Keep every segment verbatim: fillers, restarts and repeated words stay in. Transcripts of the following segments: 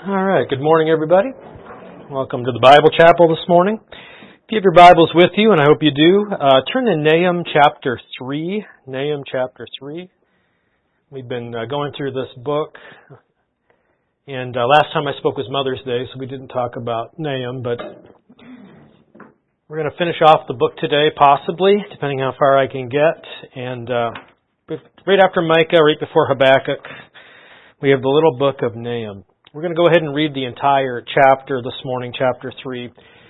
All right, good morning, everybody. Welcome to the Bible Chapel this morning. If you have your Bibles with you, and I hope you do, uh, turn to Nahum chapter three. Nahum chapter three. We've been uh, going through this book, and uh, last time I spoke was Mother's Day, so we didn't talk about Nahum, but we're going to finish off the book today, possibly, depending how far I can get. And uh, right after Micah, right before Habakkuk, we have the little book of Nahum. We're going to go ahead and read the entire chapter this morning, chapter three.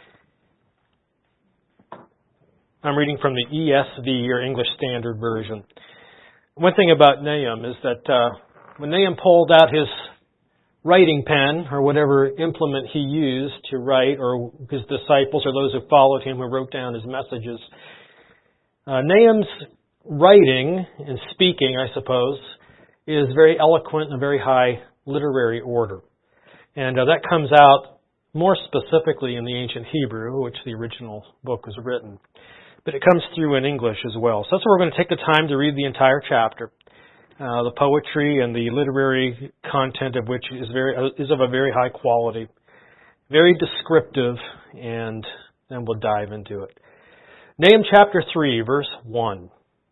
I'm reading from the E S V, or English Standard Version. One thing about Nahum is that uh, when Nahum pulled out his writing pen, or whatever implement he used to write, or his disciples, or those who followed him, who wrote down his messages, uh, Nahum's writing and speaking, I suppose, is very eloquent and very high literary order. And uh, that comes out more specifically in the ancient Hebrew, which the original book was written. But it comes through in English as well. So that's why we're going to take the time to read the entire chapter. Uh, the poetry and the literary content of which is very uh, is of a very high quality, very descriptive, and then we'll dive into it. Nahum chapter three, verse one.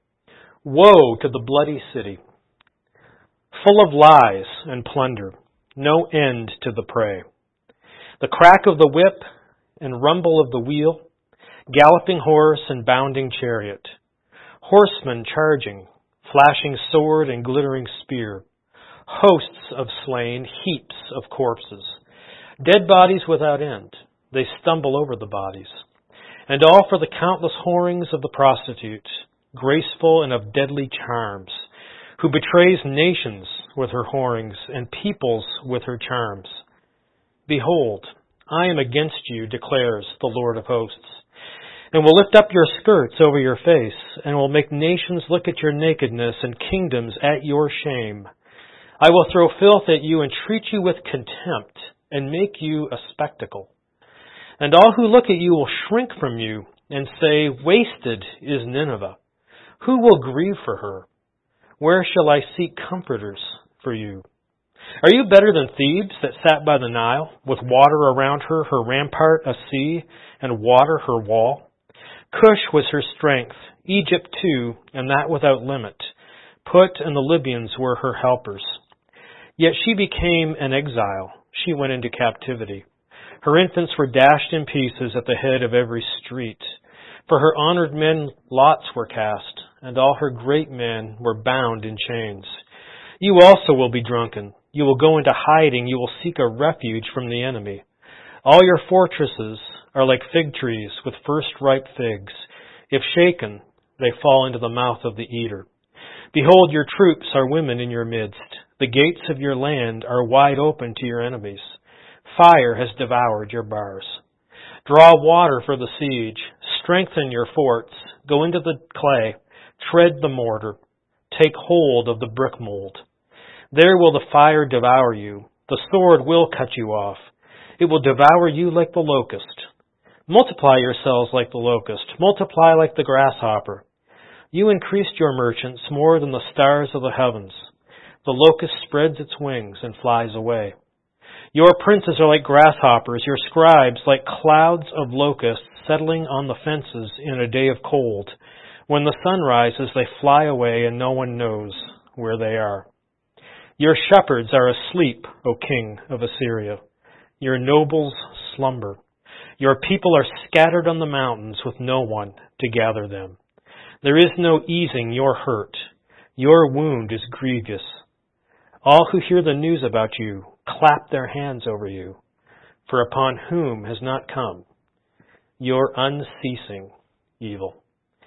Woe to the bloody city, full of lies and plunder, no end to the prey. The crack of the whip and rumble of the wheel, galloping horse and bounding chariot, horsemen charging, flashing sword and glittering spear, hosts of slain, heaps of corpses, dead bodies without end. They stumble over the bodies. And all for the countless whorings of the prostitute, graceful and of deadly charms, who betrays nations with her whorings and peoples with her charms. Behold, I am against you, declares the Lord of hosts, and will lift up your skirts over your face, and will make nations look at your nakedness and kingdoms at your shame. I will throw filth at you and treat you with contempt, and make you a spectacle. And all who look at you will shrink from you, and say, Wasted is Nineveh. Who will grieve for her? Where shall I seek comforters for you? Are you better than Thebes that sat by the Nile, with water around her, her rampart a sea, and water her wall? Cush was her strength, Egypt too, and that without limit. Put and the Libyans were her helpers. Yet she became an exile. She went into captivity. Her infants were dashed in pieces at the head of every street. For her honored men lots were cast, and all her great men were bound in chains. You also will be drunken. You will go into hiding. You will seek a refuge from the enemy. All your fortresses are like fig trees with first ripe figs. If shaken, they fall into the mouth of the eater. Behold, your troops are women in your midst. The gates of your land are wide open to your enemies. Fire has devoured your bars. Draw water for the siege. Strengthen your forts. Go into the clay. Tread the mortar. Take hold of the brick mold. There will the fire devour you. The sword will cut you off. It will devour you like the locust. Multiply yourselves like the locust. Multiply like the grasshopper. You increased your merchants more than the stars of the heavens. The locust spreads its wings and flies away. Your princes are like grasshoppers, your scribes like clouds of locusts settling on the fences in a day of cold. When the sun rises, they fly away and no one knows where they are. Your shepherds are asleep, O king of Assyria. Your nobles slumber. Your people are scattered on the mountains with no one to gather them. There is no easing your hurt. Your wound is grievous. All who hear the news about you clap their hands over you. For upon whom has not come your unceasing evil?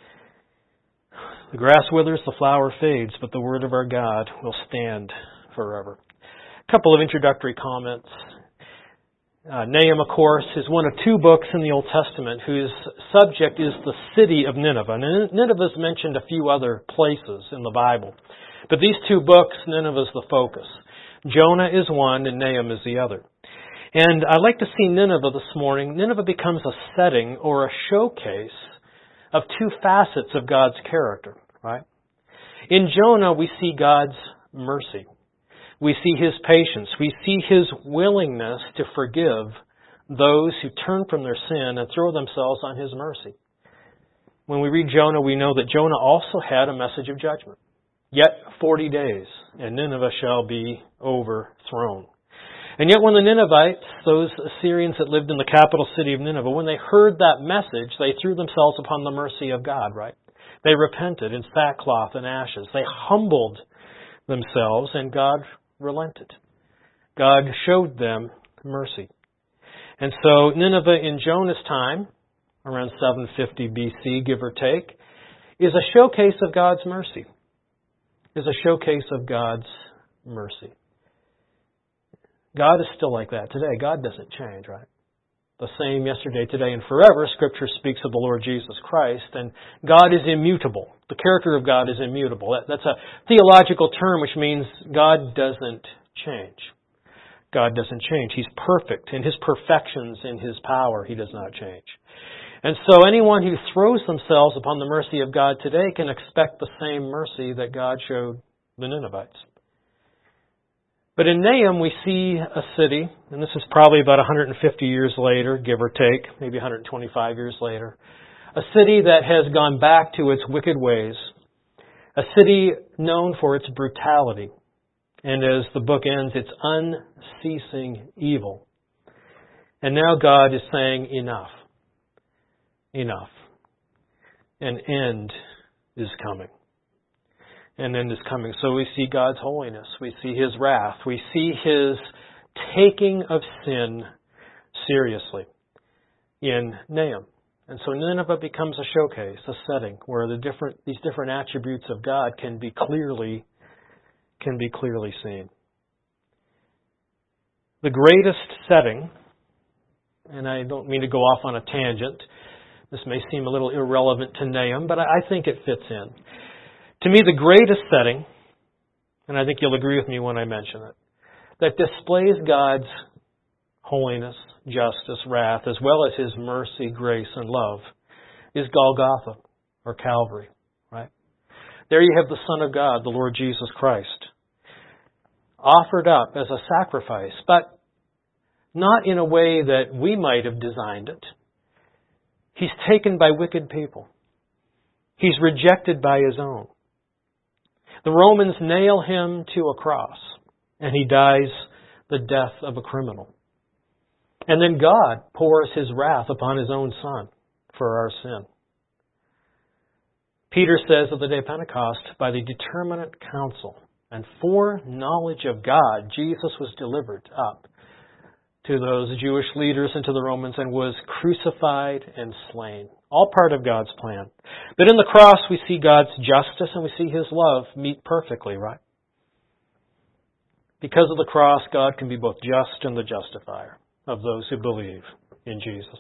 The grass withers, the flower fades, but the word of our God will stand forever. A couple of introductory comments. Uh, Nahum, of course, is one of two books in the Old Testament whose subject is the city of Nineveh. And Nineveh is mentioned a few other places in the Bible. But these two books, Nineveh is the focus. Jonah is one and Nahum is the other. And I'd like to see Nineveh this morning. Nineveh becomes a setting or a showcase of two facets of God's character, right? In Jonah, we see God's mercy. We see His patience. We see His willingness to forgive those who turn from their sin and throw themselves on His mercy. When we read Jonah, we know that Jonah also had a message of judgment. Yet forty days, and Nineveh shall be overthrown. And yet when the Ninevites, those Assyrians that lived in the capital city of Nineveh, when they heard that message, they threw themselves upon the mercy of God, right? They repented in sackcloth and ashes. They humbled themselves, and God relented. God showed them mercy. And so Nineveh in Jonah's time, around seven fifty B C, give or take, is a showcase of God's mercy. Is a showcase of God's mercy. God is still like that today. God doesn't change, right? The same yesterday, today, and forever. Scripture speaks of the Lord Jesus Christ, and God is immutable. The character of God is immutable. That, that's a theological term which means God doesn't change. God doesn't change. He's perfect. In His perfections, in His power, He does not change. And so anyone who throws themselves upon the mercy of God today can expect the same mercy that God showed the Ninevites. But in Nahum we see a city, and this is probably about one hundred fifty years later, give or take, maybe one hundred twenty-five years later, a city that has gone back to its wicked ways, a city known for its brutality, and as the book ends, its unceasing evil. And now God is saying, enough. Enough. An end is coming. An end is coming. So we see God's holiness. We see His wrath. We see His taking of sin seriously in Nahum. And so Nineveh becomes a showcase, a setting where the different these different attributes of God can be clearly can be clearly seen. The greatest setting, and I don't mean to go off on a tangent, this may seem a little irrelevant to Nahum, but I think it fits in. To me, the greatest setting, and I think you'll agree with me when I mention it, that displays God's holiness, justice, wrath, as well as His mercy, grace, and love, is Golgotha, or Calvary, right? There you have the Son of God, the Lord Jesus Christ, offered up as a sacrifice, but not in a way that we might have designed it. He's taken by wicked people. He's rejected by His own. The Romans nail Him to a cross, and He dies the death of a criminal. And then God pours His wrath upon His own Son for our sin. Peter says of the day of Pentecost, by the determinate counsel and foreknowledge of God, Jesus was delivered up to those Jewish leaders and to the Romans and was crucified and slain. All part of God's plan. But in the cross we see God's justice and we see His love meet perfectly, right? Because of the cross, God can be both just and the justifier of those who believe in Jesus.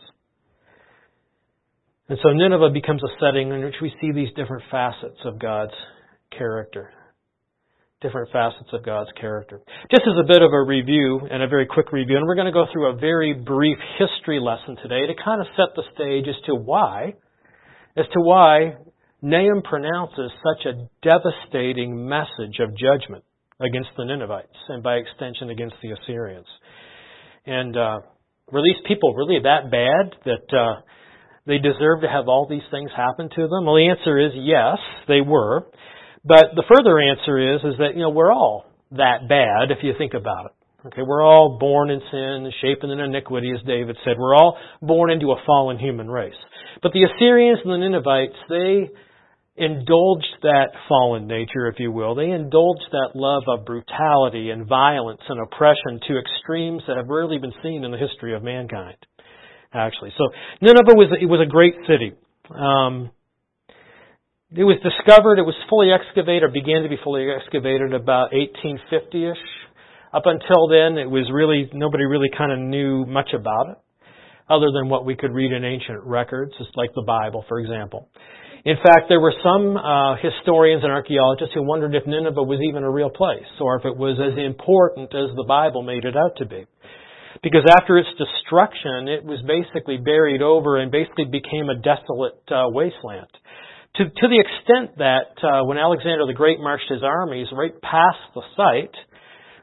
And so Nineveh becomes a setting in which we see these different facets of God's character. Different facets of God's character. Just as a bit of a review, and a very quick review, and we're going to go through a very brief history lesson today to kind of set the stage as to why, as to why Nahum pronounces such a devastating message of judgment against the Ninevites, and by extension against the Assyrians. And uh, were these people really that bad that uh, they deserve to have all these things happen to them? Well, the answer is yes, they were. But the further answer is, is that, you know, we're all that bad if you think about it. Okay, we're all born in sin, shapen in iniquity, as David said. We're all born into a fallen human race. But the Assyrians and the Ninevites, they indulged that fallen nature, if you will. They indulged that love of brutality and violence and oppression to extremes that have rarely been seen in the history of mankind, actually. So Nineveh was, it was a great city. Um, It was discovered, it was fully excavated, or began to be fully excavated about eighteen fifty-ish. Up until then, it was really, nobody really kind of knew much about it, other than what we could read in ancient records, just like the Bible, for example. In fact, there were some uh, historians and archaeologists who wondered if Nineveh was even a real place, or if it was as important as the Bible made it out to be. Because after its destruction, it was basically buried over and basically became a desolate uh, wasteland. To, to the extent that uh, when Alexander the Great marched his armies right past the site,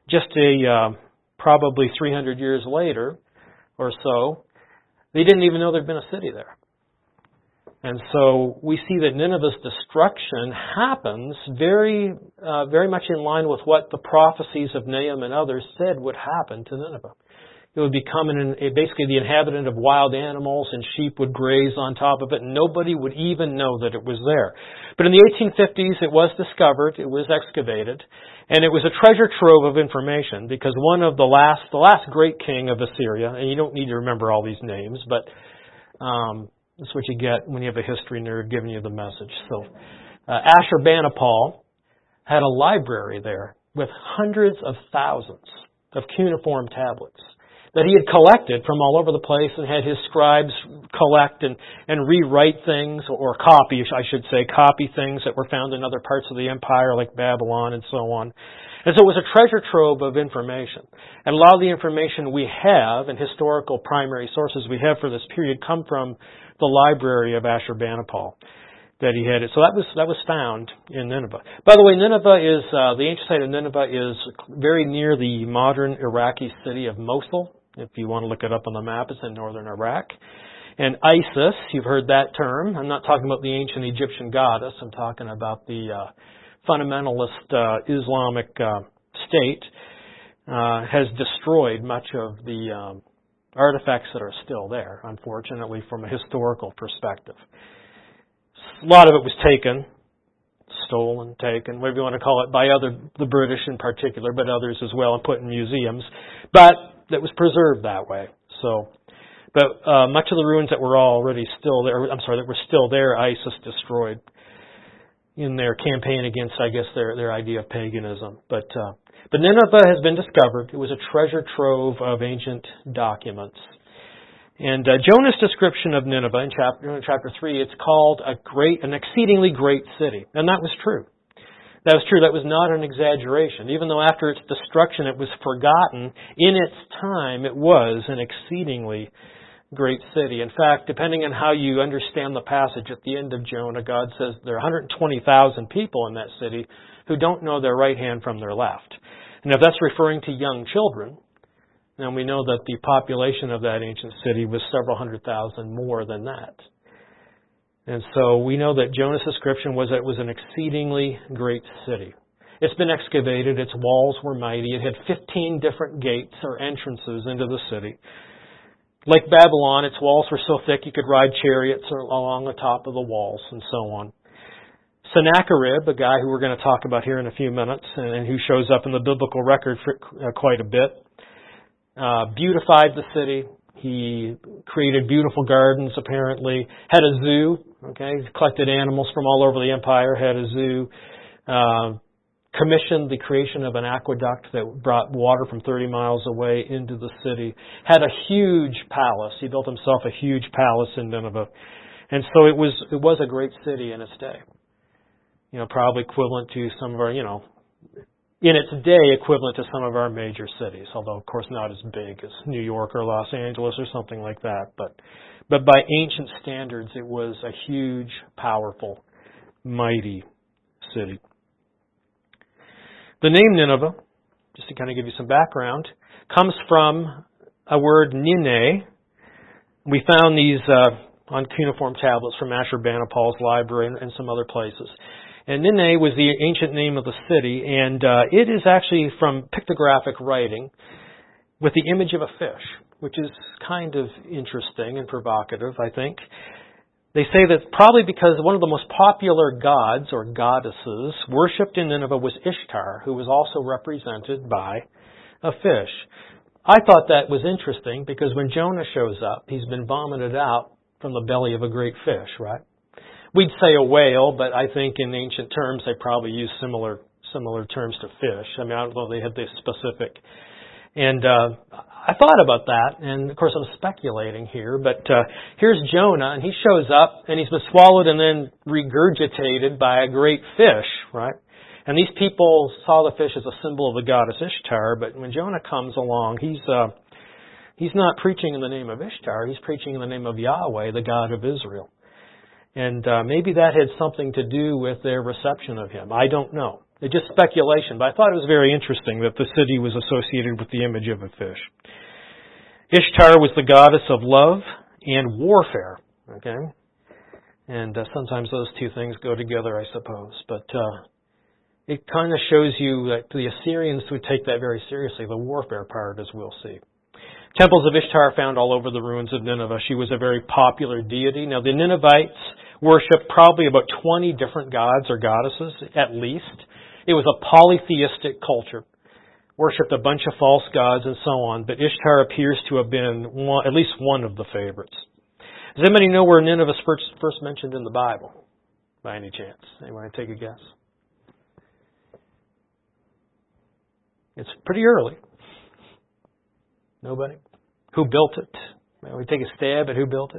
just a uh, probably three hundred years later or so, they didn't even know there'd been a city there. And so we see that Nineveh's destruction happens very, uh, very much in line with what the prophecies of Nahum and others said would happen to Nineveh. It would become an, basically the inhabitant of wild animals, and sheep would graze on top of it, and nobody would even know that it was there. But in the eighteen fifties, it was discovered, it was excavated, and it was a treasure trove of information, because one of the last, the last great king of Assyria, and you don't need to remember all these names, but um, that's what you get when you have a history nerd giving you the message. So, uh, Ashurbanipal had a library there with hundreds of thousands of cuneiform tablets that he had collected from all over the place and had his scribes collect and, and rewrite things, or copy, I should say, copy things that were found in other parts of the empire like Babylon and so on. And so it was a treasure trove of information. And a lot of the information we have and historical primary sources we have for this period come from the library of Ashurbanipal that he had. So that was that was found in Nineveh. By the way, Nineveh is, uh, the ancient site of Nineveh is very near the modern Iraqi city of Mosul. If you want to look it up on the map, it's in northern Iraq. And Isis, you've heard that term. I'm not talking about the ancient Egyptian goddess. I'm talking about the uh, fundamentalist uh, Islamic uh, state, uh, has destroyed much of the um, artifacts that are still there, unfortunately, from a historical perspective. A lot of it was taken, stolen, taken, whatever you want to call it, by other, the British in particular, but others as well, and put in museums. But that was preserved that way. So, but uh, much of the ruins that were already still there, I'm sorry, that were still there, ISIS destroyed in their campaign against, I guess, their their idea of paganism. But uh, but Nineveh has been discovered. It was a treasure trove of ancient documents. And uh, Jonah's description of Nineveh in chapter in chapter three, it's called a great, an exceedingly great city, and that was true. That was true. That was not an exaggeration. Even though after its destruction it was forgotten, in its time it was an exceedingly great city. In fact, depending on how you understand the passage at the end of Jonah, God says there are one hundred twenty thousand people in that city who don't know their right hand from their left. And if that's referring to young children, then we know that the population of that ancient city was several hundred thousand more than that. And so we know that Jonah's description was that it was an exceedingly great city. It's been excavated. Its walls were mighty. It had fifteen different gates or entrances into the city. Like Babylon, its walls were so thick you could ride chariots along the top of the walls and so on. Sennacherib, a guy who we're going to talk about here in a few minutes and who shows up in the biblical record for quite a bit, uh, beautified the city. He created beautiful gardens, apparently. Had a zoo, okay? Collected animals from all over the empire, had a zoo. Uh, commissioned the creation of an aqueduct that brought water from thirty miles away into the city. Had a huge palace. He built himself a huge palace in Nineveh. And so it was it was a great city in its day. You know, probably equivalent to some of our, you know, in its day equivalent to some of our major cities, although of course not as big as New York or Los Angeles or something like that. But but by ancient standards, it was a huge, powerful, mighty city. The name Nineveh, just to kind of give you some background, comes from a word Nine. We found these uh, on cuneiform tablets from Ashurbanipal's library and, and some other places. And Nine was the ancient name of the city, and uh, it is actually from pictographic writing with the image of a fish, which is kind of interesting and provocative, I think. They say that probably because one of the most popular gods or goddesses worshipped in Nineveh was Ishtar, who was also represented by a fish. I thought that was interesting because when Jonah shows up, he's been vomited out from the belly of a great fish, right? We'd say a whale, but I think in ancient terms they probably use similar similar terms to fish. I mean, I don't know if they had this specific. And uh, I thought about that, and of course I'm speculating here, but uh, here's Jonah, and he shows up, and he's been swallowed and then regurgitated by a great fish, right? And these people saw the fish as a symbol of the goddess Ishtar, but when Jonah comes along, he's uh, he's not preaching in the name of Ishtar, he's preaching in the name of Yahweh, the God of Israel. And uh, maybe that had something to do with their reception of him. I don't know. It's just speculation, but I thought it was very interesting that the city was associated with the image of a fish. Ishtar was the goddess of love and warfare. Okay? And uh, sometimes those two things go together, I suppose. But uh, it kind of shows you that the Assyrians would take that very seriously, the warfare part, as we'll see. Temples of Ishtar are found all over the ruins of Nineveh. She was a very popular deity. Now, the Ninevites worshipped probably about twenty different gods or goddesses, at least. It was a polytheistic culture. Worshipped a bunch of false gods and so on, but Ishtar appears to have been one, at least one of the favorites. Does anybody know where Nineveh is first, first mentioned in the Bible, by any chance? Anyone take a guess? It's pretty early. Nobody? Who built it? May we take a stab at who built it?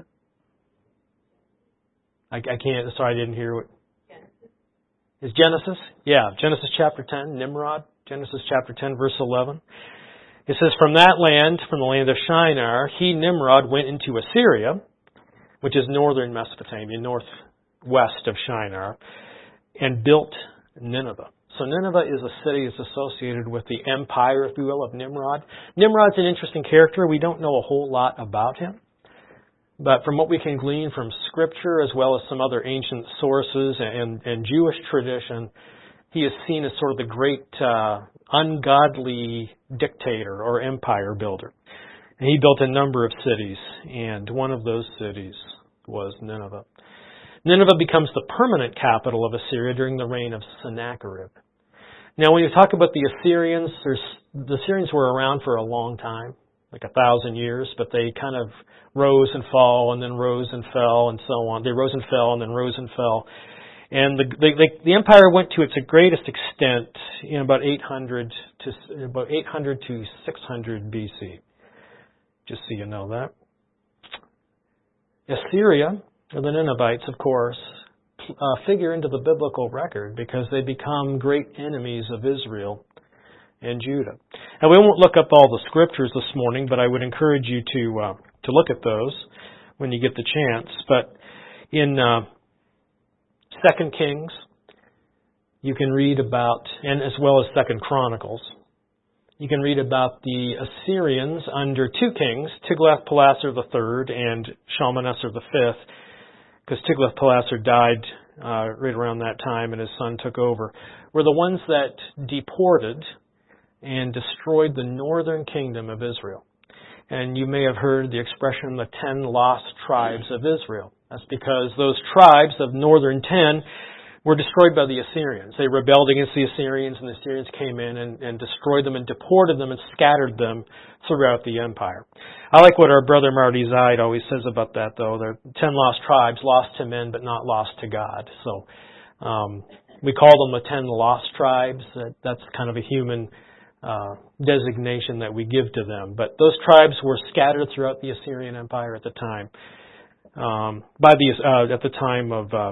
I, I can't, sorry, I didn't hear what. Genesis. Is Genesis? Yeah, Genesis chapter ten, Nimrod. Genesis chapter ten, verse eleven. It says, from that land, from the land of Shinar, he, Nimrod, went into Assyria, which is northern Mesopotamia, northwest of Shinar, and built Nineveh. So Nineveh is a city that's associated with the empire, if you will, of Nimrod. Nimrod's an interesting character. We don't know a whole lot about him. But from what we can glean from Scripture, as well as some other ancient sources and, and Jewish tradition, he is seen as sort of the great uh, ungodly dictator or empire builder. And he built a number of cities, and one of those cities was Nineveh. Nineveh becomes the permanent capital of Assyria during the reign of Sennacherib. Now, when you talk about the Assyrians, there's, the Assyrians were around for a long time, like a thousand years, but they kind of rose and fall, and then rose and fell, and so on. They rose and fell, and then rose and fell. And the the, the, the empire went to its greatest extent in about eight hundred to about eight hundred to six hundred B C. Just so you know that. Assyria, or the Ninevites, of course, uh, figure into the biblical record because they become great enemies of Israel and Judah. Now, we won't look up all the scriptures this morning, but I would encourage you to uh, to look at those when you get the chance. But in uh, Second Kings, you can read about, and as well as Second Chronicles, you can read about the Assyrians under two kings, Tiglath-Pileser the third and Shalmaneser the fifth, because Tiglath-Pileser died uh, right around that time and his son took over, were the ones that deported and destroyed the northern kingdom of Israel. And you may have heard the expression, the ten lost tribes of Israel. That's because those tribes of northern ten were destroyed by the Assyrians. They rebelled against the Assyrians, and the Assyrians came in and, and destroyed them and deported them and scattered them throughout the empire. I like what our brother Marty Zaid always says about that, though. They're ten lost tribes, lost to men, but not lost to God. So um, we call them the ten lost tribes. That, that's kind of a human uh, designation that we give to them. But those tribes were scattered throughout the Assyrian Empire at the time. Um, by the uh, at the time of uh,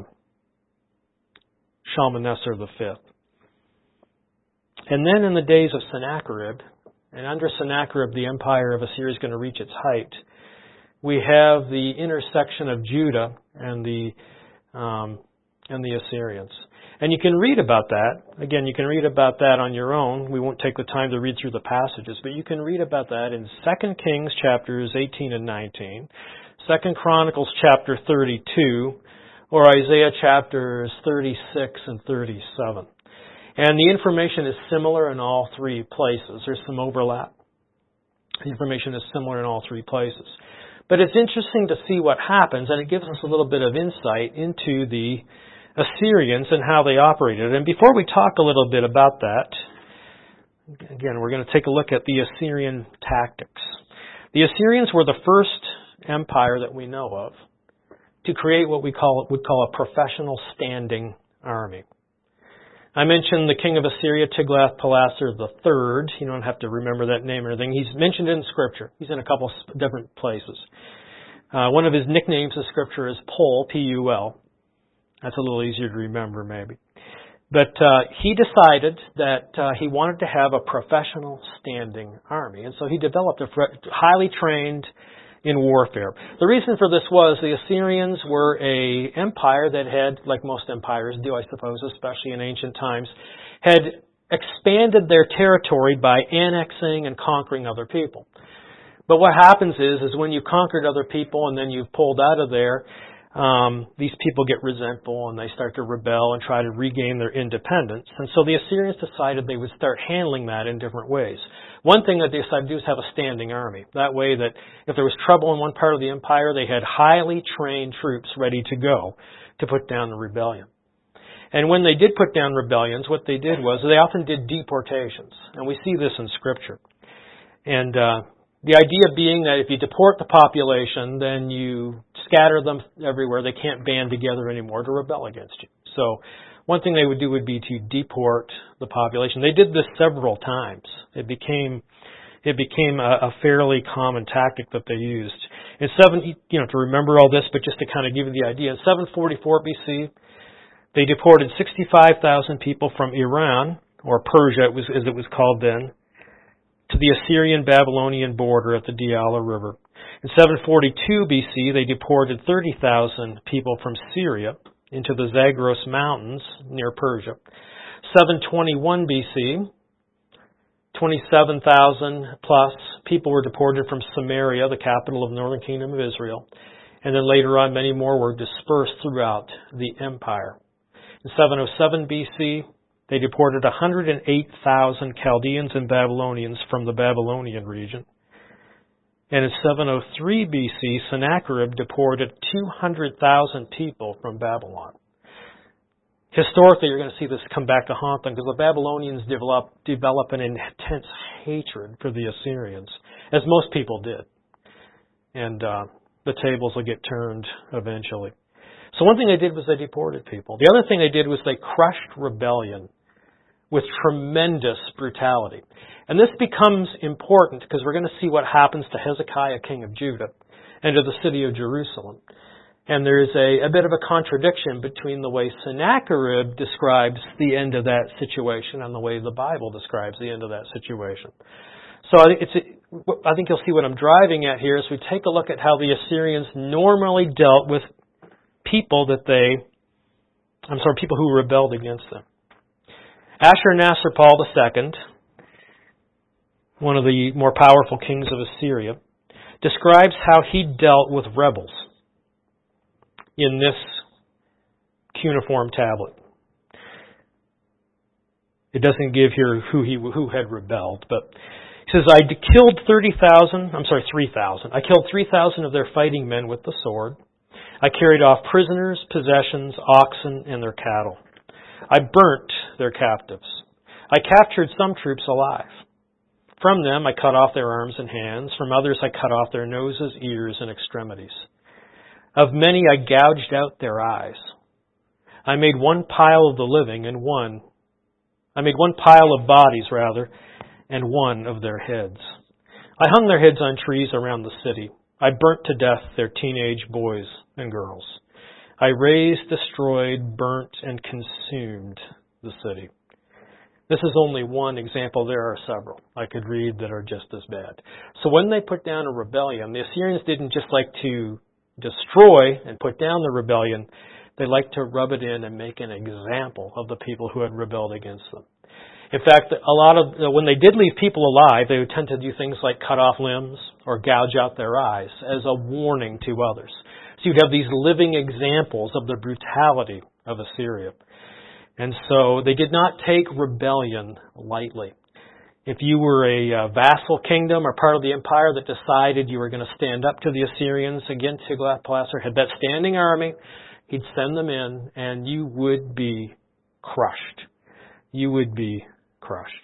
Shalmaneser the fifth. And then in the days of Sennacherib, and under Sennacherib the empire of Assyria is going to reach its height, we have the intersection of Judah and the um, and the Assyrians. And you can read about that. Again, you can read about that on your own. We won't take the time to read through the passages, but you can read about that in Second Kings chapters eighteen and nineteen, Second Chronicles chapter thirty-two, or Isaiah chapters thirty-six and thirty-seven. And the information is similar in all three places. There's some overlap. The information is similar in all three places. But it's interesting to see what happens, and it gives us a little bit of insight into the Assyrians and how they operated. And before we talk a little bit about that, again, we're going to take a look at the Assyrian tactics. The Assyrians were the first empire that we know of to create what we call would call a professional standing army. I mentioned the king of Assyria, Tiglath-Pileser the third. You don't have to remember that name or anything. He's mentioned in Scripture. He's in a couple different places. Uh, one of his nicknames in Scripture is Pul, P U L. That's a little easier to remember, maybe. But uh, he decided that uh, he wanted to have a professional standing army. And so he developed a highly trained, in warfare. The reason for this was the Assyrians were a empire that had, like most empires do, I suppose, especially in ancient times, had expanded their territory by annexing and conquering other people. But what happens is, is when you've conquered other people and then you've pulled out of there, um, these people get resentful and they start to rebel and try to regain their independence. And so the Assyrians decided they would start handling that in different ways. One thing that they decided to do is have a standing army. That way that if there was trouble in one part of the empire, they had highly trained troops ready to go to put down the rebellion. And when they did put down rebellions, what they did was they often did deportations. And we see this in Scripture. And uh, the idea being that if you deport the population, then you scatter them everywhere. They can't band together anymore to rebel against you. So one thing they would do would be to deport the population. They did this several times. It became it became a, a fairly common tactic that they used. In seven, you know, to remember all this, but just to kind of give you the idea, in seven forty-four B C, they deported sixty-five thousand people from Iran, or Persia it was, as it was called then, to the Assyrian-Babylonian border at the Diyala River. In seven forty-two B C, they deported thirty thousand people from Syria into the Zagros Mountains near Persia. seven twenty-one B C, twenty-seven thousand plus people were deported from Samaria, the capital of the Northern Kingdom of Israel. And then later on, many more were dispersed throughout the empire. In seven oh seven B C, they deported one hundred eight thousand Chaldeans and Babylonians from the Babylonian region. And in seven oh three B C, Sennacherib deported two hundred thousand people from Babylon. Historically, you're going to see this come back to haunt them because the Babylonians develop, develop an intense hatred for the Assyrians, as most people did. And uh, the tables will get turned eventually. So one thing they did was they deported people. The other thing they did was they crushed rebellion with tremendous brutality. And this becomes important because we're going to see what happens to Hezekiah, king of Judah, and to the city of Jerusalem. And there's a, a bit of a contradiction between the way Sennacherib describes the end of that situation and the way the Bible describes the end of that situation. So I think, it's, I think you'll see what I'm driving at here as we take a look at how the Assyrians normally dealt with people that they, I'm sorry, people who rebelled against them. Ashurnasirpal the Second, one of the more powerful kings of Assyria, describes how he dealt with rebels in this cuneiform tablet. It doesn't give here who he who had rebelled, but he says, I killed thirty thousand, I'm sorry, three thousand. I killed three thousand of their fighting men with the sword. I carried off prisoners, possessions, oxen, and their cattle. I burnt their captives. I captured some troops alive. From them I cut off their arms and hands. From others I cut off their noses, ears, and extremities. Of many I gouged out their eyes. I made one pile of the living and one, I made one pile of bodies, rather, and one of their heads. I hung their heads on trees around the city. I burnt to death their teenage boys and girls. I razed, destroyed, burnt, and consumed the city. This is only one example. There are several I could read that are just as bad. So when they put down a rebellion, the Assyrians didn't just like to destroy and put down the rebellion. They liked to rub it in and make an example of the people who had rebelled against them. In fact, a lot of when they did leave people alive, they would tend to do things like cut off limbs or gouge out their eyes as a warning to others. So you'd have these living examples of the brutality of Assyria. And so they did not take rebellion lightly. If you were a vassal kingdom or part of the empire that decided you were going to stand up to the Assyrians, again, Tiglath-Pileser had that standing army, he'd send them in and you would be crushed. You would be crushed.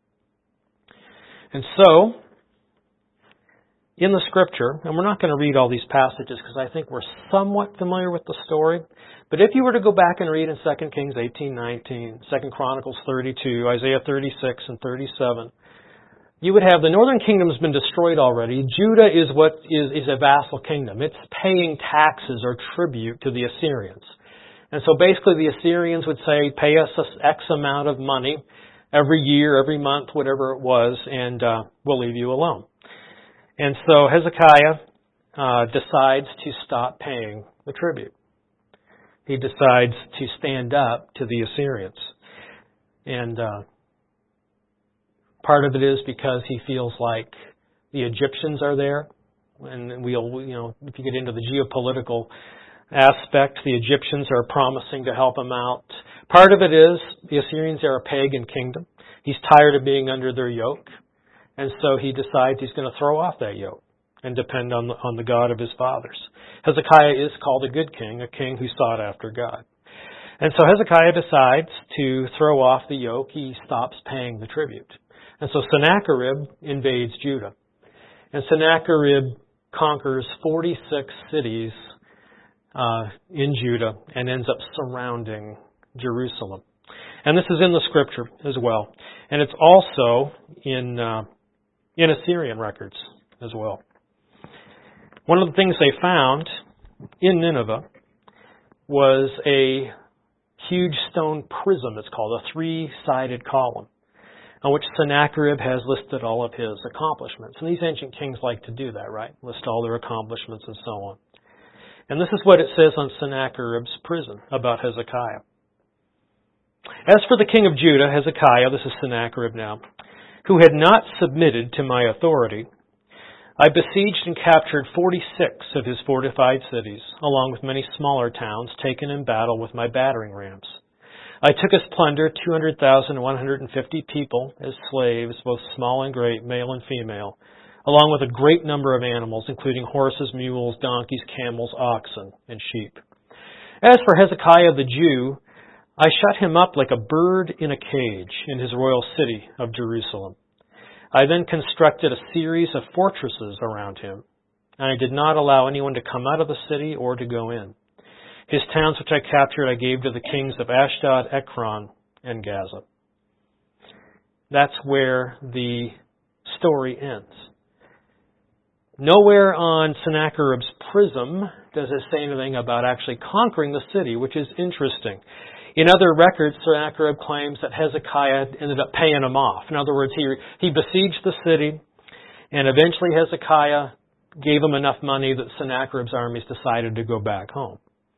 And so, in the Scripture, and we're not going to read all these passages because I think we're somewhat familiar with the story, but if you were to go back and read in Second Kings eighteen nineteen, Second Chronicles thirty-two, Isaiah thirty-six and thirty-seven, you would have the northern kingdom's been destroyed already. Judah is what is, is a vassal kingdom. It's paying taxes or tribute to the Assyrians. And so basically the Assyrians would say, pay us X amount of money every year, every month, whatever it was, and uh, we'll leave you alone. And so Hezekiah uh, decides to stop paying the tribute. He decides to stand up to the Assyrians. And uh, part of it is because he feels like the Egyptians are there. And we'll, you know, if you get into the geopolitical aspect, the Egyptians are promising to help him out. Part of it is the Assyrians are a pagan kingdom. He's tired of being under their yoke. And so he decides he's going to throw off that yoke and depend on the, on the God of his fathers. Hezekiah is called a good king, a king who sought after God. And so Hezekiah decides to throw off the yoke. He stops paying the tribute. And so Sennacherib invades Judah. And Sennacherib conquers forty-six cities uh, in Judah and ends up surrounding Jerusalem. And this is in the scripture as well. And it's also in uh, in Assyrian records as well. One of the things they found in Nineveh was a huge stone prism, it's called, a three-sided column, on which Sennacherib has listed all of his accomplishments. And these ancient kings like to do that, right? List all their accomplishments and so on. And this is what it says on Sennacherib's prison about Hezekiah. As for the king of Judah, Hezekiah, this is Sennacherib now, who had not submitted to my authority, I besieged and captured forty-six of his fortified cities, along with many smaller towns taken in battle with my battering rams. I took as plunder two hundred thousand one hundred fifty people as slaves, both small and great, male and female, along with a great number of animals, including horses, mules, donkeys, camels, oxen, and sheep. As for Hezekiah the Jew, I shut him up like a bird in a cage in his royal city of Jerusalem. I then constructed a series of fortresses around him, and I did not allow anyone to come out of the city or to go in. His towns which I captured I gave to the kings of Ashdod, Ekron, and Gaza. That's where the story ends. Nowhere on Sennacherib's prism does it say anything about actually conquering the city, which is interesting. In other records, Sennacherib claims that Hezekiah ended up paying him off. In other words, he, he besieged the city, and eventually Hezekiah gave him enough money that Sennacherib's armies decided to go back home.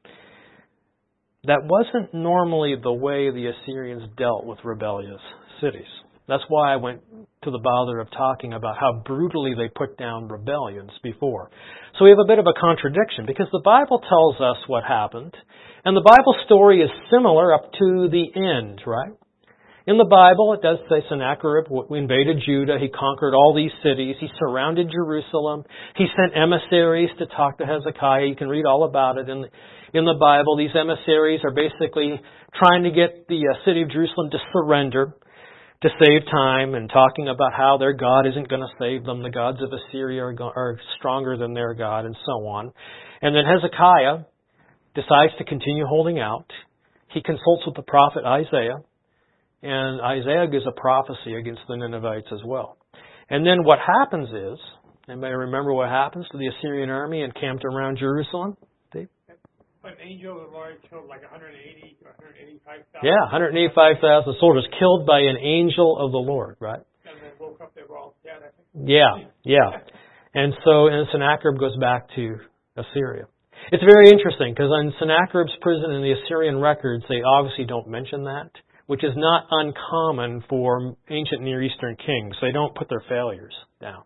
That wasn't normally the way the Assyrians dealt with rebellious cities. That's why I went to the bother of talking about how brutally they put down rebellions before. So we have a bit of a contradiction, because the Bible tells us what happened, and the Bible story is similar up to the end, right? In the Bible, it does say Sennacherib invaded Judah. He conquered all these cities. He surrounded Jerusalem. He sent emissaries to talk to Hezekiah. You can read all about it in the, in the Bible. These emissaries are basically trying to get the uh, city of Jerusalem to surrender, to save time, and talking about how their God isn't going to save them. The gods of Assyria are, go- are stronger than their God, and so on. And then Hezekiah decides to continue holding out. He consults with the prophet Isaiah, and Isaiah gives a prophecy against the Ninevites as well. And then what happens is, anybody remember what happens to the Assyrian army encamped around Jerusalem? Dave? An angel of the Lord killed like one hundred eighty, one hundred eighty-five thousand. Yeah, one hundred eighty-five thousand soldiers killed by an angel of the Lord, right? And then woke up, they were all dead, I think. Yeah, yeah. And so and Sennacherib goes back to Assyria. It's very interesting, because on Sennacherib's prison in the Assyrian records, they obviously don't mention that, which is not uncommon for ancient Near Eastern kings. They don't put their failures down.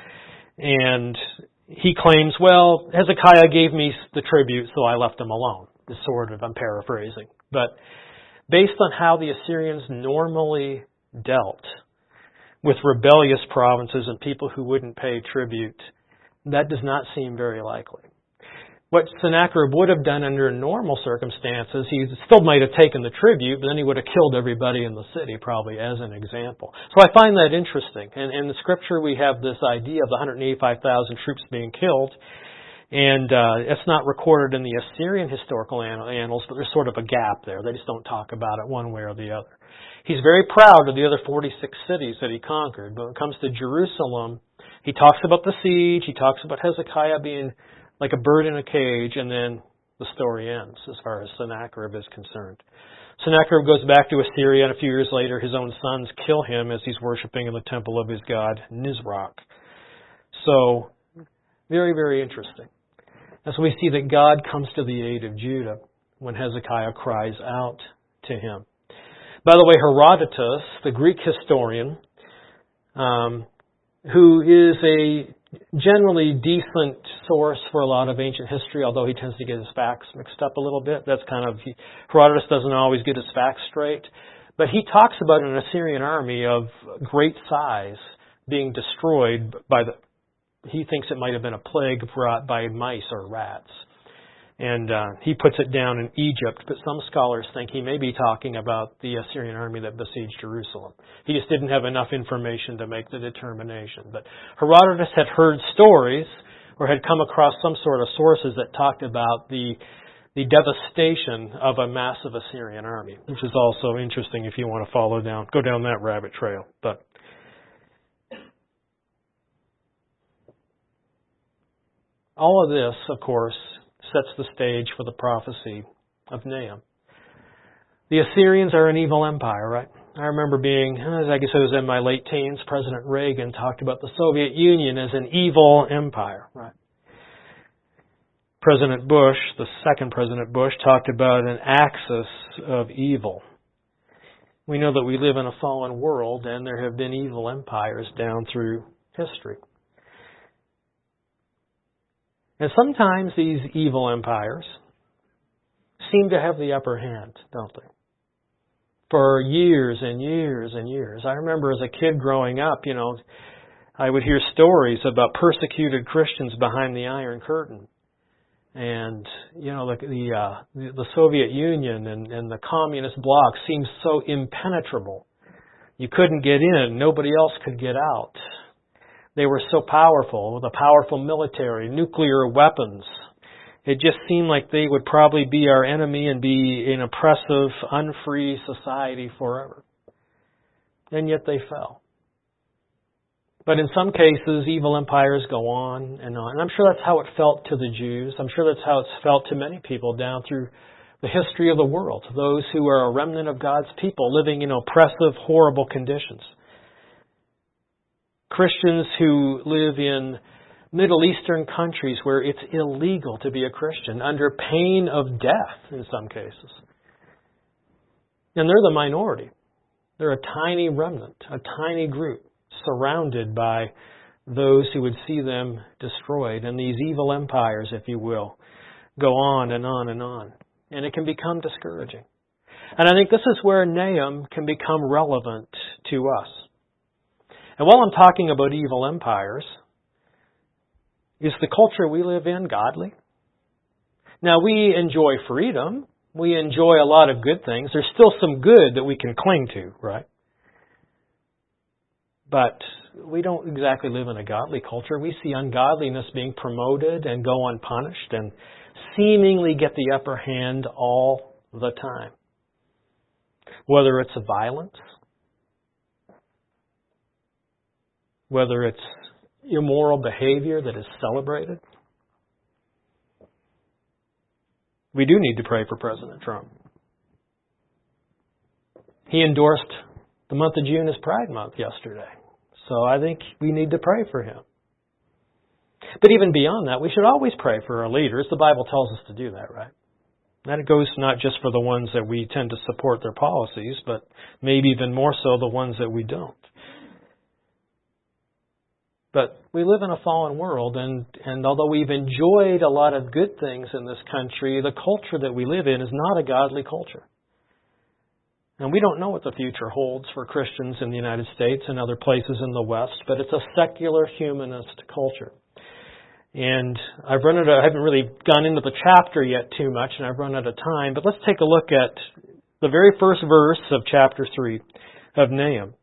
And he claims, well, Hezekiah gave me the tribute, so I left him alone. This sort of, I'm paraphrasing. But based on how the Assyrians normally dealt with rebellious provinces and people who wouldn't pay tribute, that does not seem very likely. What Sennacherib would have done under normal circumstances, he still might have taken the tribute, but then he would have killed everybody in the city, probably, as an example. So I find that interesting. And in the scripture, we have this idea of the one hundred eighty-five thousand troops being killed. And uh, it's not recorded in the Assyrian historical annals, but there's sort of a gap there. They just don't talk about it one way or the other. He's very proud of the other forty-six cities that he conquered. But when it comes to Jerusalem, he talks about the siege. He talks about Hezekiah being like a bird in a cage, and then the story ends as far as Sennacherib is concerned. Sennacherib goes back to Assyria, and a few years later his own sons kill him as he's worshiping in the temple of his god Nisroch. So Very, very interesting. As we see that God comes to the aid of Judah when Hezekiah cries out to him. By the way, Herodotus, the Greek historian, um, who is a generally decent source for a lot of ancient history, although he tends to get his facts mixed up a little bit. That's kind of, he, Herodotus doesn't always get his facts straight. But he talks about an Assyrian army of great size being destroyed by the, he thinks it might have been a plague brought by mice or rats. And uh, he puts it down in Egypt, but some scholars think he may be talking about the Assyrian army that besieged Jerusalem. He just didn't have enough information to make the determination. But Herodotus had heard stories or had come across some sort of sources that talked about the the devastation of a massive Assyrian army, which is also interesting if you want to follow down, go down that rabbit trail. But all of this, of course, sets the stage for the prophecy of Nahum. The Assyrians are an evil empire, right? I remember being, I guess I was in my late teens, President Reagan talked about the Soviet Union as an evil empire, right? President Bush, the second President Bush, talked about an axis of evil. We know that we live in a fallen world and there have been evil empires down through history. And sometimes these evil empires seem to have the upper hand, don't they? For years and years and years. I remember as a kid growing up, you know, I would hear stories about persecuted Christians behind the Iron Curtain. And, you know, the the, uh, the Soviet Union and, and the communist bloc seemed so impenetrable. You couldn't get in. Nobody else could get out. They were so powerful, with a powerful military, nuclear weapons. It just seemed like they would probably be our enemy and be an oppressive, unfree society forever. And yet they fell. But in some cases, evil empires go on and on. And I'm sure that's how it felt to the Jews. I'm sure that's how it's felt to many people down through the history of the world. Those who are a remnant of God's people living in oppressive, horrible conditions. Christians who live in Middle Eastern countries where it's illegal to be a Christian, under pain of death in some cases. And they're the minority. They're a tiny remnant, a tiny group, surrounded by those who would see them destroyed. And these evil empires, if you will, go on and on and on. And it can become discouraging. And I think this is where Nahum can become relevant to us. And while I'm talking about evil empires, is the culture we live in godly? Now, we enjoy freedom. We enjoy a lot of good things. There's still some good that we can cling to, right? But we don't exactly live in a godly culture. We see ungodliness being promoted and go unpunished and seemingly get the upper hand all the time. Whether it's violence, whether it's immoral behavior that is celebrated. We do need to pray for President Trump. He endorsed the month of June as Pride Month yesterday. So I think we need to pray for him. But even beyond that, we should always pray for our leaders. The Bible tells us to do that, right? And it goes not just for the ones that we tend to support their policies, but maybe even more so the ones that we don't. But we live in a fallen world, and, and although we've enjoyed a lot of good things in this country, the culture that we live in is not a godly culture. And we don't know what the future holds for Christians in the United States and other places in the West, but it's a secular humanist culture. And I've run out of, I haven't really gone into the chapter yet too much, and I've run out of time, but let's take a look at the very first verse of chapter three of Nahum.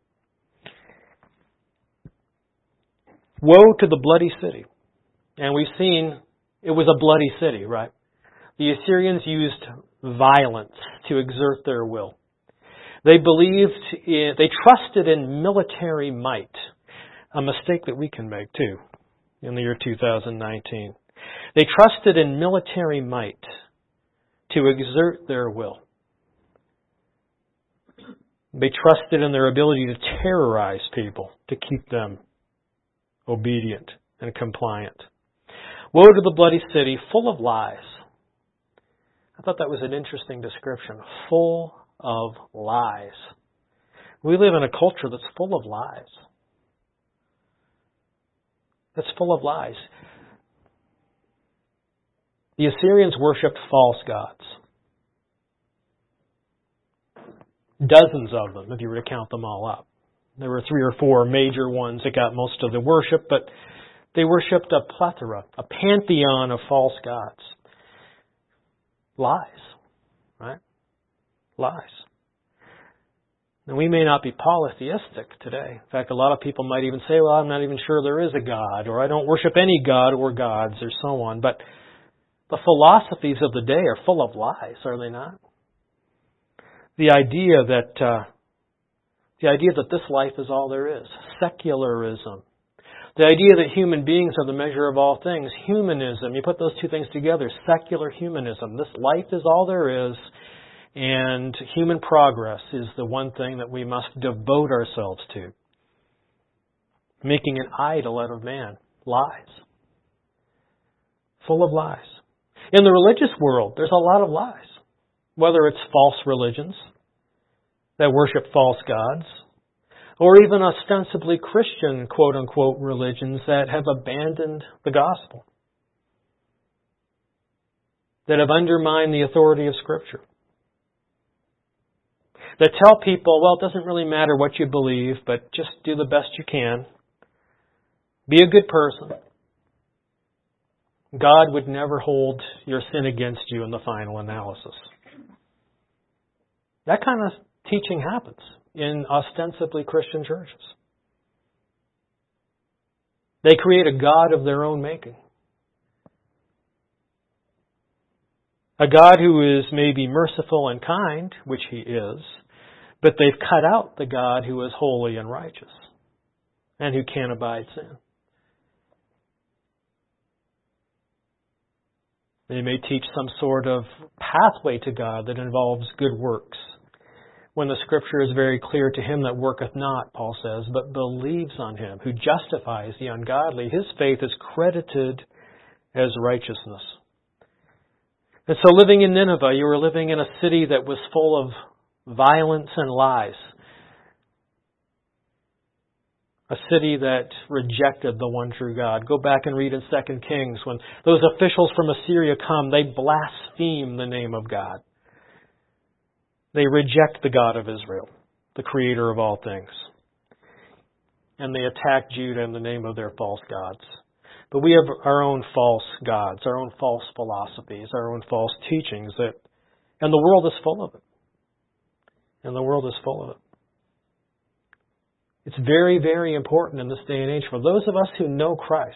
Woe to the bloody city. And we've seen it was a bloody city, right? The Assyrians used violence to exert their will. They believed, in, they trusted in military might, a mistake that we can make too in the year two thousand nineteen. They trusted in military might to exert their will. They trusted in their ability to terrorize people to keep them obedient and compliant. Woe to the bloody city, full of lies. I thought that was an interesting description. Full of lies. We live in a culture that's full of lies. That's full of lies. The Assyrians worshipped false gods. Dozens of them, if you were to count them all up. There were three or four major ones that got most of the worship, but they worshipped a plethora, a pantheon of false gods. Lies, right? Lies. And we may not be polytheistic today. In fact, a lot of people might even say, well, I'm not even sure there is a God, or I don't worship any God or gods, or so on. But the philosophies of the day are full of lies, are they not? The idea that uh, the idea that this life is all there is, secularism. The idea that human beings are the measure of all things, humanism. You put those two things together, secular humanism. This life is all there is, and human progress is the one thing that we must devote ourselves to. Making an idol out of man. Lies. Full of lies. In the religious world, there's a lot of lies. Whether it's false religions that worship false gods, or even ostensibly Christian, quote-unquote, religions that have abandoned the gospel, that have undermined the authority of Scripture, that tell people, well, it doesn't really matter what you believe, but just do the best you can. Be a good person. God would never hold your sin against you in the final analysis. That kind of teaching happens in ostensibly Christian churches. They create a God of their own making. A God who is maybe merciful and kind, which He is, but they've cut out the God who is holy and righteous and who can't abide sin. They may teach some sort of pathway to God that involves good works, when the Scripture is very clear, to him that worketh not, Paul says, but believes on Him, who justifies the ungodly. His faith is credited as righteousness. And so living in Nineveh, you were living in a city that was full of violence and lies. A city that rejected the one true God. Go back and read in Second Kings, when those officials from Assyria come, they blaspheme the name of God. They reject the God of Israel, the Creator of all things. And they attack Judah in the name of their false gods. But we have our own false gods, our own false philosophies, our own false teachings, that, and the world is full of it. And the world is full of it. It's very, very important in this day and age for those of us who know Christ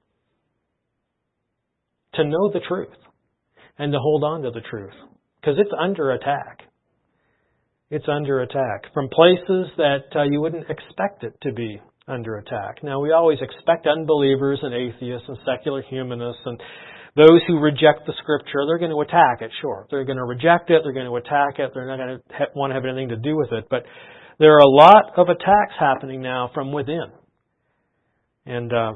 to know the truth and to hold on to the truth, because it's under attack. It's under attack from places that uh, you wouldn't expect it to be under attack. Now, we always expect unbelievers and atheists and secular humanists and those who reject the Scripture, they're going to attack it, sure. They're going to reject it, they're going to attack it, they're not going to ha- want to have anything to do with it. But there are a lot of attacks happening now from within. And uh,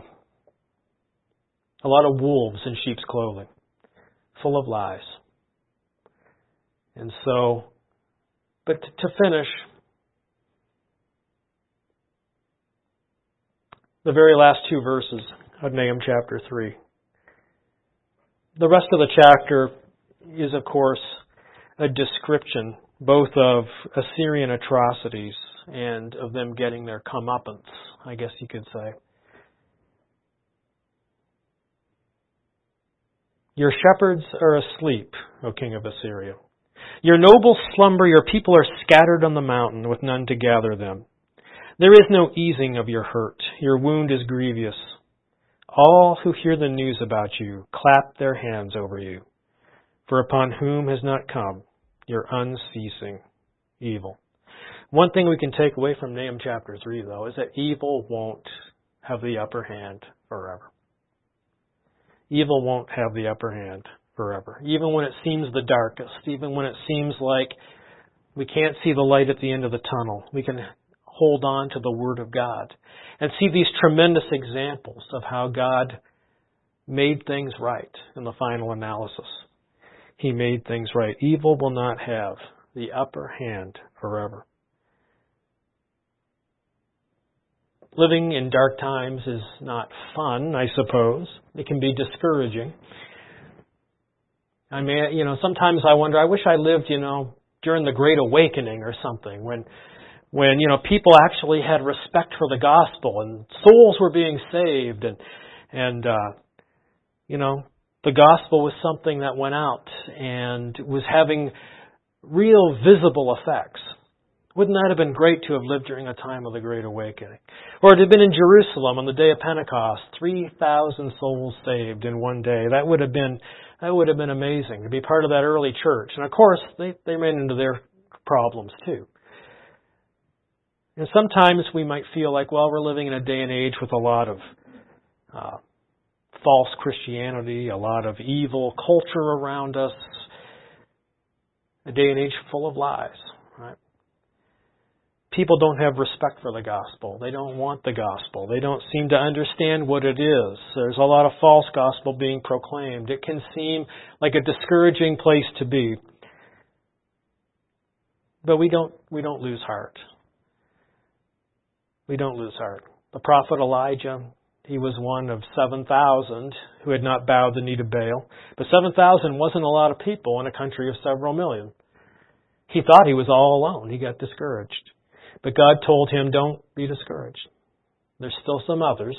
a lot of wolves in sheep's clothing, full of lies. And so, but to finish, the very last two verses of Nahum chapter three. The rest of the chapter is, of course, a description both of Assyrian atrocities and of them getting their comeuppance, I guess you could say. Your shepherds are asleep, O king of Assyria. Your nobles slumber, your people are scattered on the mountain with none to gather them. There is no easing of your hurt, your wound is grievous. All who hear the news about you clap their hands over you. For upon whom has not come your unceasing evil. One thing we can take away from Nahum chapter three, though, is that evil won't have the upper hand forever. Evil won't have the upper hand forever. Even when it seems the darkest, even when it seems like we can't see the light at the end of the tunnel, we can hold on to the Word of God and see these tremendous examples of how God made things right in the final analysis. He made things right. Evil will not have the upper hand forever. Living in dark times is not fun, I suppose. It can be discouraging. I mean, you know, sometimes I wonder, I wish I lived, you know, during the Great Awakening or something, when, when, you know, people actually had respect for the gospel and souls were being saved and, and, uh, you know, the gospel was something that went out and was having real visible effects. Wouldn't that have been great to have lived during a time of the Great Awakening? Or it had been in Jerusalem on the day of Pentecost, three thousand souls saved in one day. That would have been that would have been amazing to be part of that early church. And of course, they, they ran into their problems too. And sometimes we might feel like, well, we're living in a day and age with a lot of uh, false Christianity, a lot of evil culture around us, a day and age full of lies, right? People don't have respect for the gospel. They don't want the gospel. They don't seem to understand what it is. There's a lot of false gospel being proclaimed. It can seem like a discouraging place to be. But we don't we don't lose heart. We don't lose heart. The prophet Elijah, he was one of seven thousand who had not bowed the knee to Baal. But seven thousand wasn't a lot of people in a country of several million. He thought he was all alone. He got discouraged. But God told him, don't be discouraged. There's still some others.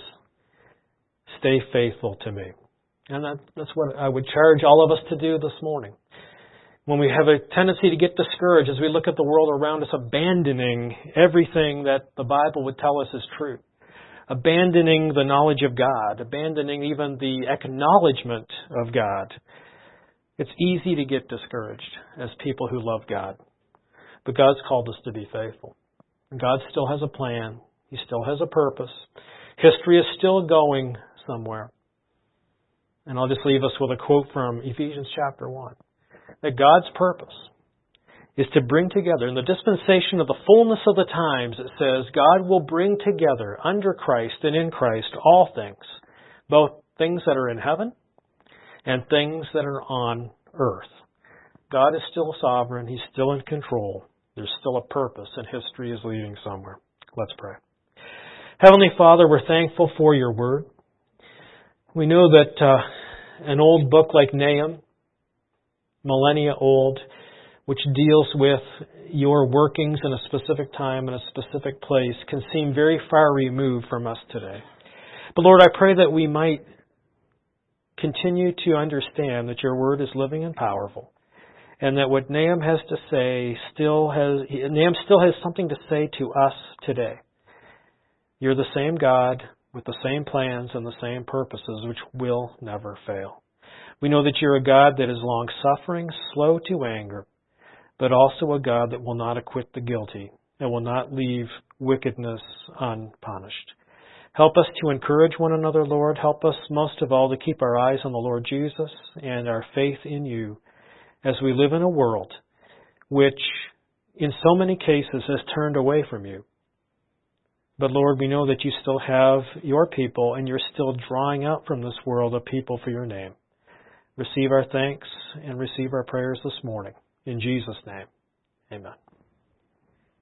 Stay faithful to me. And that, that's what I would charge all of us to do this morning. When we have a tendency to get discouraged as we look at the world around us, abandoning everything that the Bible would tell us is true, abandoning the knowledge of God, abandoning even the acknowledgement of God, it's easy to get discouraged as people who love God. But God's called us to be faithful. God still has a plan. He still has a purpose. History is still going somewhere. And I'll just leave us with a quote from Ephesians chapter one. That God's purpose is to bring together, in the dispensation of the fullness of the times, it says, God will bring together under Christ and in Christ all things, both things that are in heaven and things that are on earth. God is still sovereign. He's still in control. There's still a purpose, and history is leading somewhere. Let's pray. Heavenly Father, we're thankful for your word. We know that uh, an old book like Nahum, millennia old, which deals with your workings in a specific time and a specific place, can seem very far removed from us today. But Lord, I pray that we might continue to understand that your word is living and powerful. And that what Nahum has to say still has, Nahum still has something to say to us today. You're the same God with the same plans and the same purposes which will never fail. We know that you're a God that is long-suffering, slow to anger, but also a God that will not acquit the guilty and will not leave wickedness unpunished. Help us to encourage one another, Lord. Help us most of all to keep our eyes on the Lord Jesus and our faith in you, as we live in a world which in so many cases has turned away from you. But Lord, we know that you still have your people and you're still drawing out from this world a people for your name. Receive our thanks and receive our prayers this morning. In Jesus' name, amen.